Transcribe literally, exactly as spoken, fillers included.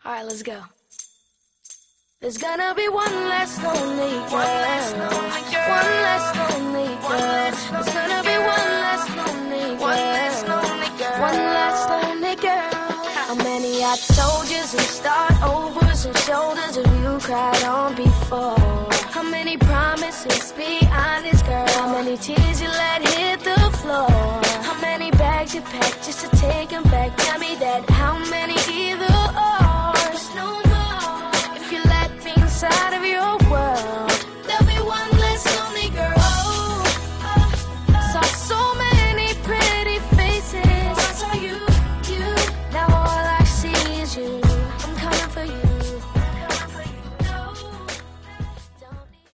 Alright, let's go. There's gonna be one less lonely girl. One less lonely girl. One less lonely girl. There's gonna be one less lonely girl. One less lonely girl. One less lonely girl. How many I told yous and start overs and shoulders have you cried on before? How many promises, be honest girl? How many tears you let hit the floor? How many bags you packed just to take them back